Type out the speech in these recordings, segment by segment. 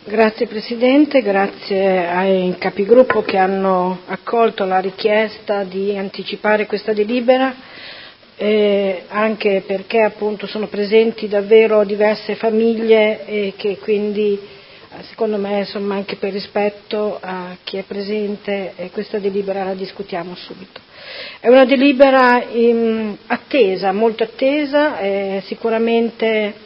Grazie Presidente, grazie ai capigruppo che hanno accolto la richiesta di anticipare questa delibera, anche perché appunto sono presenti davvero diverse famiglie e che quindi secondo me insomma anche per rispetto a chi è presente questa delibera la discutiamo subito. È una delibera attesa, molto attesa, sicuramente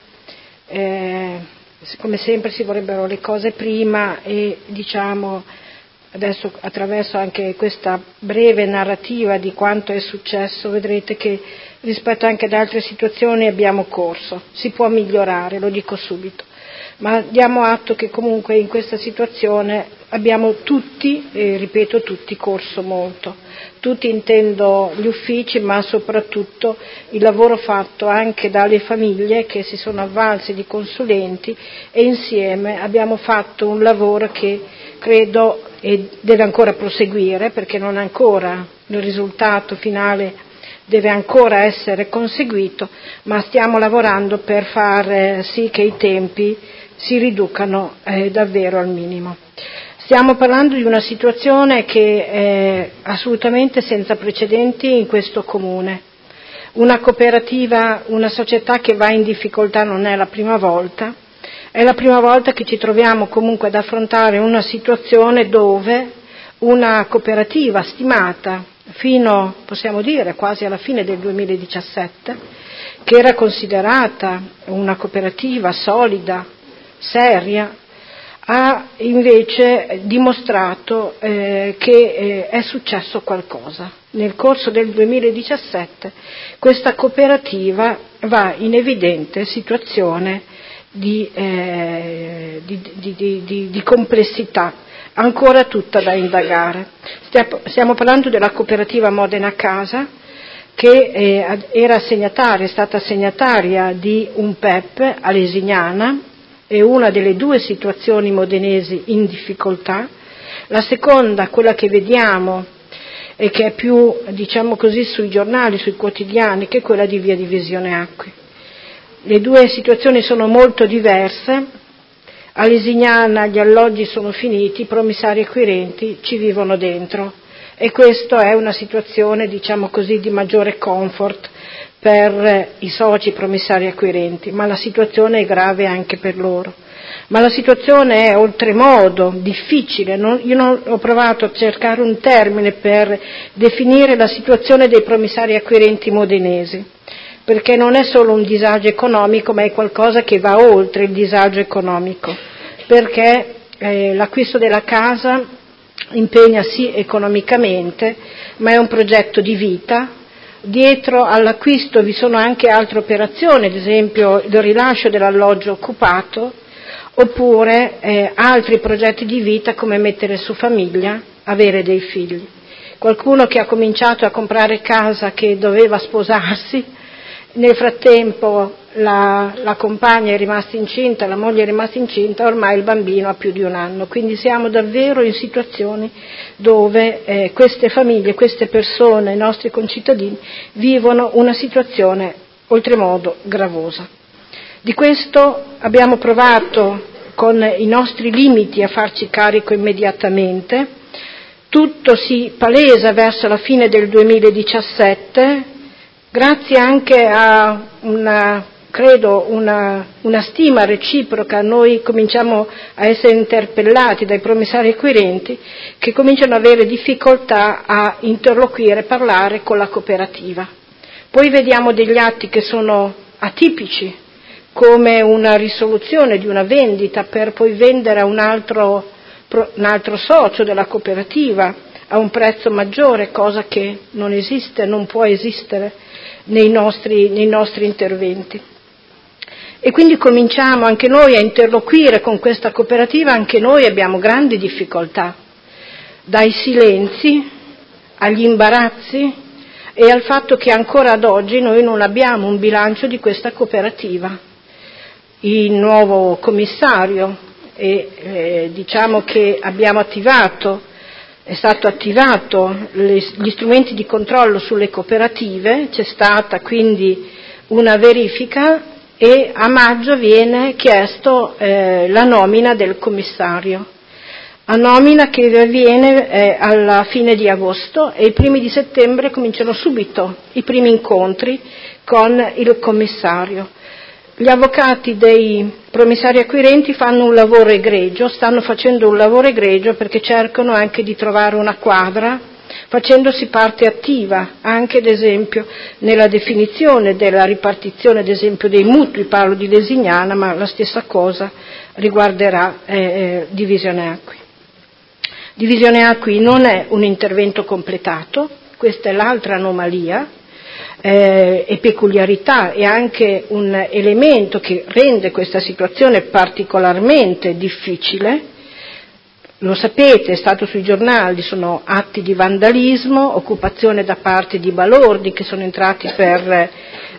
come sempre si vorrebbero le cose prima e diciamo adesso attraverso anche questa breve narrativa di quanto è successo vedrete che rispetto anche ad altre situazioni abbiamo corso, si può migliorare, lo dico subito, ma diamo atto che comunque in questa situazione abbiamo tutti, ripeto tutti, corso molto, tutti intendo gli uffici ma soprattutto il lavoro fatto anche dalle famiglie che si sono avvalse di consulenti e insieme abbiamo fatto un lavoro che credo deve ancora proseguire perché non ancora il risultato finale deve ancora essere conseguito, ma stiamo lavorando per far sì che i tempi si riducano davvero al minimo. Stiamo parlando di una situazione che è assolutamente senza precedenti in questo comune. Una cooperativa, una società che va in difficoltà non è la prima volta, è la prima volta che ci troviamo comunque ad affrontare una situazione dove una cooperativa stimata fino, possiamo dire, quasi alla fine del 2017, che era considerata una cooperativa solida, seria, ha invece dimostrato che è successo qualcosa. Nel corso del 2017 questa cooperativa va in evidente situazione di complessità, ancora tutta da indagare. Stiamo parlando della cooperativa Modena Casa, che è stata assegnataria di un PEP a Lesignana, è una delle due situazioni modenesi in difficoltà. La seconda, quella che vediamo e che è più, diciamo così, sui giornali, sui quotidiani, che è quella di via Divisione Acqui. Le due situazioni sono molto diverse. A Lesignana gli alloggi sono finiti, i promissari acquirenti ci vivono dentro e questa è una situazione, diciamo così, di maggiore comfort per i soci promissari acquirenti, ma la situazione è grave anche per loro. Ma la situazione è oltremodo difficile, io ho provato a cercare un termine per definire la situazione dei promissari acquirenti modenesi, perché non è solo un disagio economico, ma è qualcosa che va oltre il disagio economico, perché l'acquisto della casa impegna sì economicamente, ma è un progetto di vita. Dietro all'acquisto vi sono anche altre operazioni, ad esempio il rilascio dell'alloggio occupato, oppure altri progetti di vita come mettere su famiglia, avere dei figli. Qualcuno che ha cominciato a comprare casa che doveva sposarsi, nel frattempo la compagna è rimasta incinta, la moglie è rimasta incinta, ormai il bambino ha più di un anno, quindi siamo davvero in situazioni dove queste famiglie, queste persone, i nostri concittadini vivono una situazione oltremodo gravosa. Di questo abbiamo provato con i nostri limiti a farci carico immediatamente, tutto si palesa verso la fine del 2017, grazie anche a una stima reciproca. Noi cominciamo a essere interpellati dai promissari acquirenti che cominciano ad avere difficoltà a interloquire, parlare con la cooperativa. Poi vediamo degli atti che sono atipici, come una risoluzione di una vendita per poi vendere a un altro socio della cooperativa a un prezzo maggiore, cosa che non esiste, non può esistere nei nostri interventi. E quindi cominciamo anche noi a interloquire con questa cooperativa, anche noi abbiamo grandi difficoltà, dai silenzi agli imbarazzi e al fatto che ancora ad oggi noi non abbiamo un bilancio di questa cooperativa. Il nuovo commissario diciamo che è stato attivato gli strumenti di controllo sulle cooperative, c'è stata quindi una verifica e a maggio viene chiesto la nomina del commissario, a nomina che avviene alla fine di agosto, e i primi di settembre cominciano subito i primi incontri con il commissario. Gli avvocati dei promissari acquirenti fanno un lavoro egregio, stanno facendo un lavoro egregio perché cercano anche di trovare una quadra, facendosi parte attiva anche ad esempio nella definizione della ripartizione ad esempio dei mutui, parlo di Lesignana, ma la stessa cosa riguarderà Divisione Acqui. Divisione Acqui non è un intervento completato, questa è l'altra anomalia e peculiarità, e anche un elemento che rende questa situazione particolarmente difficile. Lo sapete, è stato sui giornali, sono atti di vandalismo, occupazione da parte di balordi che sono entrati per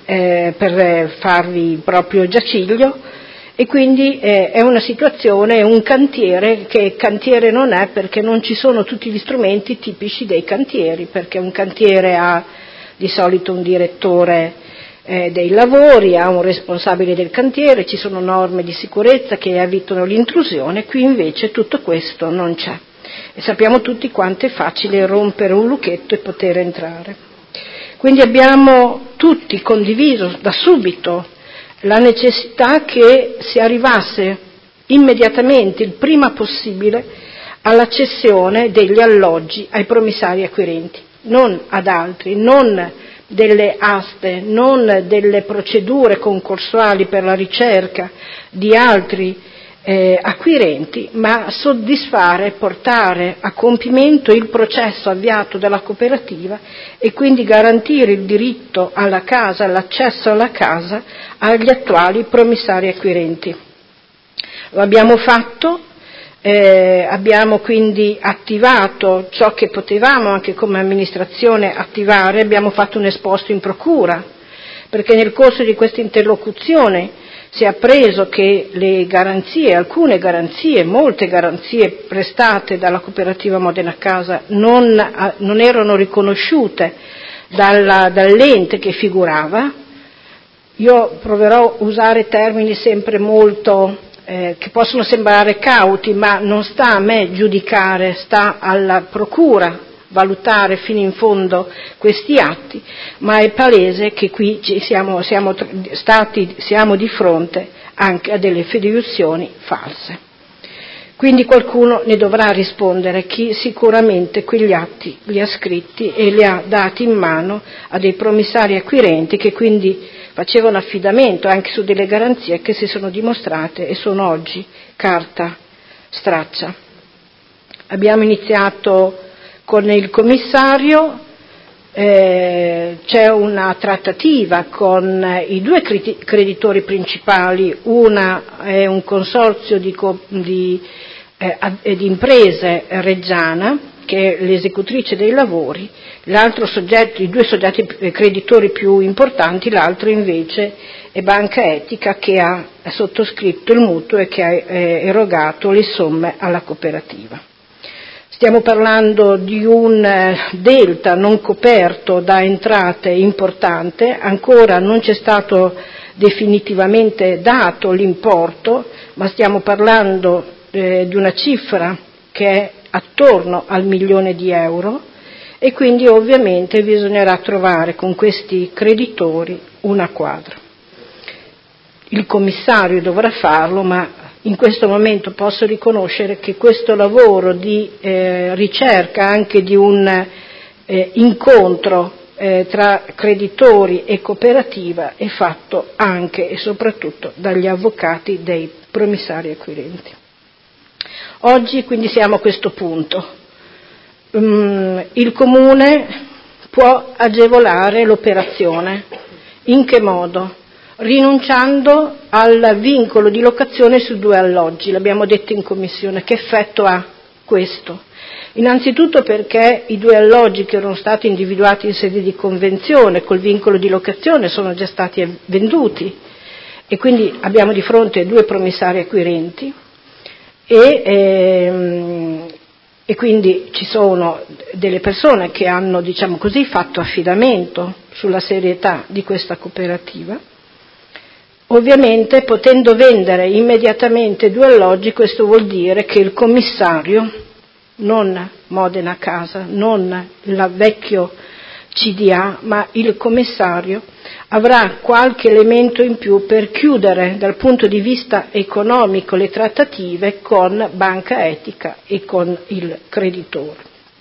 farvi il proprio giaciglio, e quindi è una situazione, è un cantiere che cantiere non è, perché non ci sono tutti gli strumenti tipici dei cantieri, perché un cantiere ha di solito un direttore dei lavori, ha un responsabile del cantiere, ci sono norme di sicurezza che evitano l'intrusione. Qui invece tutto questo non c'è e sappiamo tutti quanto è facile rompere un lucchetto e poter entrare. Quindi abbiamo tutti condiviso da subito la necessità che si arrivasse immediatamente, il prima possibile, alla cessione degli alloggi ai promissari acquirenti, non ad altri, non delle aste, non delle procedure concorsuali per la ricerca di altri acquirenti, ma soddisfare, portare a compimento il processo avviato dalla cooperativa e quindi garantire il diritto alla casa, l'accesso alla casa agli attuali promissari acquirenti. Lo abbiamo fatto. Abbiamo quindi attivato ciò che potevamo anche come amministrazione attivare, abbiamo fatto un esposto in procura, perché nel corso di questa interlocuzione si è appreso che le garanzie, alcune garanzie, molte garanzie prestate dalla cooperativa Modena Casa non erano riconosciute dall'ente che figurava. Io proverò a usare termini sempre molto che possono sembrare cauti, ma non sta a me giudicare, sta alla procura valutare fino in fondo questi atti, ma è palese che qui siamo di fronte anche a delle fideiussioni false. Quindi qualcuno ne dovrà rispondere, chi sicuramente quegli atti li ha scritti e li ha dati in mano a dei promissari acquirenti che quindi facevano affidamento anche su delle garanzie che si sono dimostrate e sono oggi carta straccia. Abbiamo iniziato con il commissario, c'è una trattativa con i due creditori principali, una è un consorzio di imprese reggiana che è l'esecutrice dei lavori, l'altro soggetto, i due soggetti creditori più importanti, l'altro invece è Banca Etica che ha sottoscritto il mutuo e che ha erogato le somme alla cooperativa. Stiamo parlando di un delta non coperto da entrate importante, ancora non c'è stato definitivamente dato l'importo, ma stiamo parlando di una cifra che è attorno al 1 milione di euro, e quindi ovviamente bisognerà trovare con questi creditori una quadra. Il commissario dovrà farlo, ma in questo momento posso riconoscere che questo lavoro di ricerca anche di un incontro tra creditori e cooperativa è fatto anche e soprattutto dagli avvocati dei promissari acquirenti. Oggi quindi siamo a questo punto. Il Comune può agevolare l'operazione. In che modo? Rinunciando al vincolo di locazione su 2 alloggi, l'abbiamo detto in commissione. Che effetto ha questo? Innanzitutto perché i 2 alloggi che erano stati individuati in sede di convenzione col vincolo di locazione sono già stati venduti, e quindi abbiamo di fronte 2 promissari acquirenti e quindi ci sono delle persone che hanno, diciamo così, fatto affidamento sulla serietà di questa cooperativa. Ovviamente, potendo vendere immediatamente 2 alloggi, questo vuol dire che il commissario, non Modena Casa, non il vecchio CDA, ma il commissario, avrà qualche elemento in più per chiudere dal punto di vista economico le trattative con Banca Etica e con il creditore,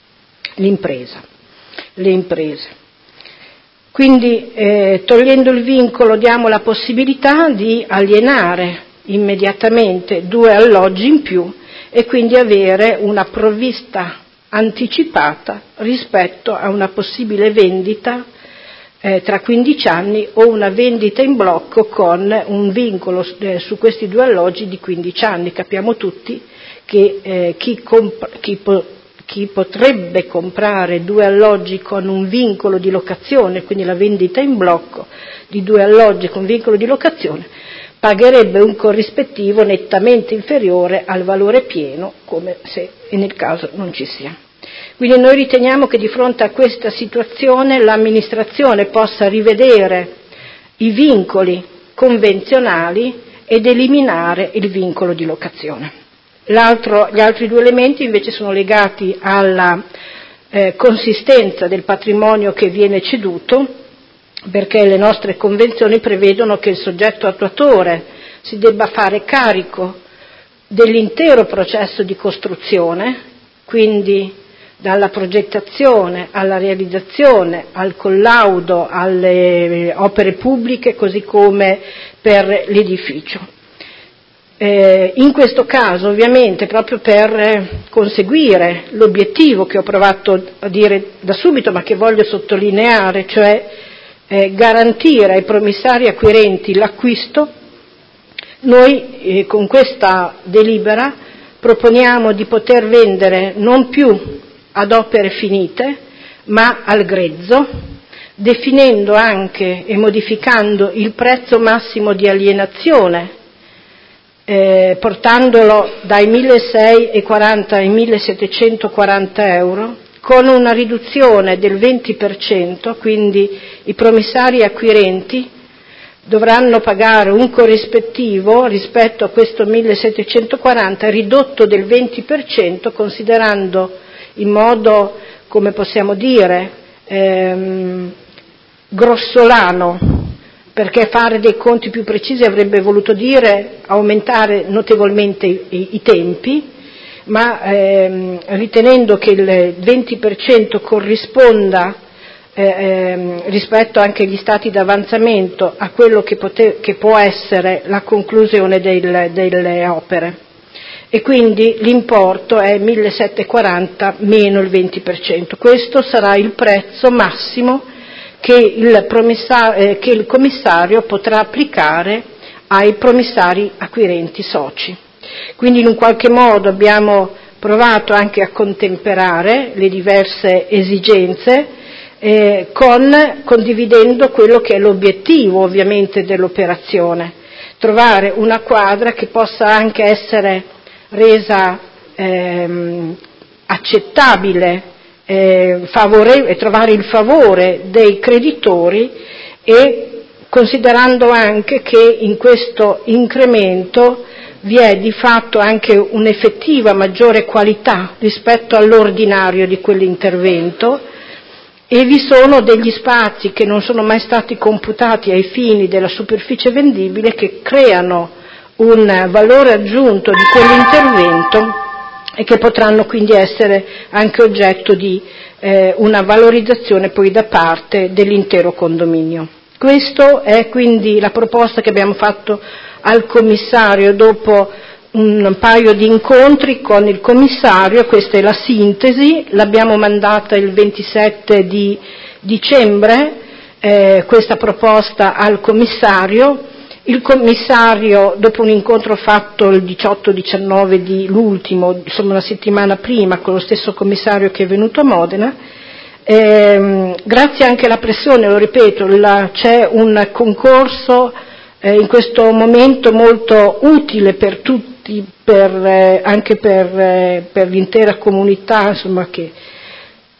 le imprese. Quindi, togliendo il vincolo, diamo la possibilità di alienare immediatamente 2 alloggi in più e quindi avere una provvista anticipata rispetto a una possibile vendita tra 15 anni o una vendita in blocco con un vincolo su questi 2 alloggi di 15 anni. Capiamo tutti che chi potrebbe comprare 2 alloggi con un vincolo di locazione, quindi la vendita in blocco di 2 alloggi con vincolo di locazione, pagherebbe un corrispettivo nettamente inferiore al valore pieno, come se nel caso non ci sia. Quindi noi riteniamo che di fronte a questa situazione l'amministrazione possa rivedere i vincoli convenzionali ed eliminare il vincolo di locazione. Gli altri 2 elementi invece sono legati alla consistenza del patrimonio che viene ceduto, perché le nostre convenzioni prevedono che il soggetto attuatore si debba fare carico dell'intero processo di costruzione, quindi dalla progettazione alla realizzazione, al collaudo, alle opere pubbliche, così come per l'edificio. In questo caso, ovviamente, proprio per conseguire l'obiettivo che ho provato a dire da subito, ma che voglio sottolineare, cioè garantire ai promissari acquirenti l'acquisto, noi con questa delibera proponiamo di poter vendere non più ad opere finite, ma al grezzo, definendo anche e modificando il prezzo massimo di alienazione, portandolo dai 1.640 ai 1.740 euro, con una riduzione del 20%, quindi i promissari acquirenti dovranno pagare un corrispettivo rispetto a questo 1.740 ridotto del 20%, considerando in modo, come possiamo dire, grossolano, perché fare dei conti più precisi avrebbe voluto dire aumentare notevolmente i tempi, ma ritenendo che il 20% corrisponda rispetto anche agli stati d'avanzamento a quello che può essere la conclusione delle opere. E quindi l'importo è 1.740 meno il 20%. Questo sarà il prezzo massimo che il commissario potrà applicare ai promissari acquirenti soci. Quindi in un qualche modo abbiamo provato anche a contemperare le diverse esigenze condividendo quello che è l'obiettivo ovviamente dell'operazione, trovare una quadra che possa anche essere resa accettabile, e trovare il favore dei creditori, e considerando anche che in questo incremento vi è di fatto anche un'effettiva maggiore qualità rispetto all'ordinario di quell'intervento, e vi sono degli spazi che non sono mai stati computati ai fini della superficie vendibile che creano un valore aggiunto di quell'intervento e che potranno quindi essere anche oggetto di una valorizzazione poi da parte dell'intero condominio. Questa è quindi la proposta che abbiamo fatto al commissario dopo un paio di incontri con il commissario. Questa è la sintesi, l'abbiamo mandata il 27 di dicembre, questa proposta al commissario. Il commissario, dopo un incontro fatto il 18-19 di l'ultimo, insomma una settimana prima, con lo stesso commissario che è venuto a Modena, grazie anche alla pressione, lo ripeto, c'è un concorso in questo momento molto utile per tutti, anche per l'intera comunità, insomma, che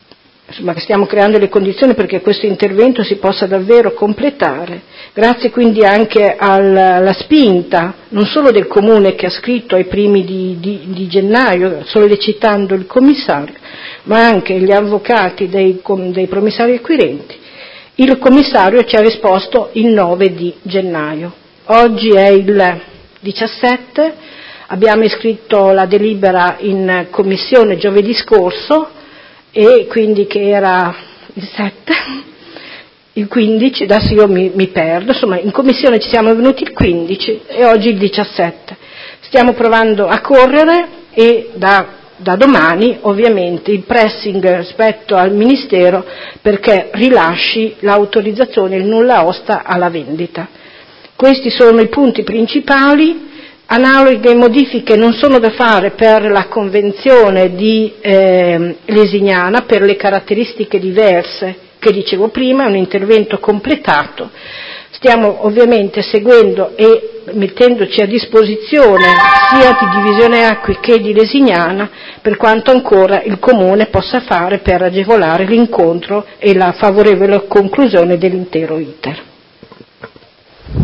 insomma, che stiamo creando le condizioni perché questo intervento si possa davvero completare, grazie quindi anche alla spinta non solo del Comune che ha scritto ai primi di gennaio sollecitando il commissario, ma anche gli avvocati dei promissari acquirenti. Il commissario ci ha risposto il 9 di gennaio, oggi è il 17, abbiamo iscritto la delibera in commissione giovedì scorso, e quindi che era il 7, il 15, adesso io mi perdo, insomma in commissione ci siamo venuti il 15 e oggi il 17. Stiamo provando a correre e da domani ovviamente il pressing rispetto al Ministero perché rilasci l'autorizzazione, il nulla osta alla vendita. Questi sono i punti principali. Analoghe modifiche non sono da fare per la convenzione di Lesignana, per le caratteristiche diverse che dicevo prima, è un intervento completato. Stiamo ovviamente seguendo e mettendoci a disposizione sia di Divisione Acqui che di Lesignana per quanto ancora il Comune possa fare per agevolare l'incontro e la favorevole conclusione dell'intero iter.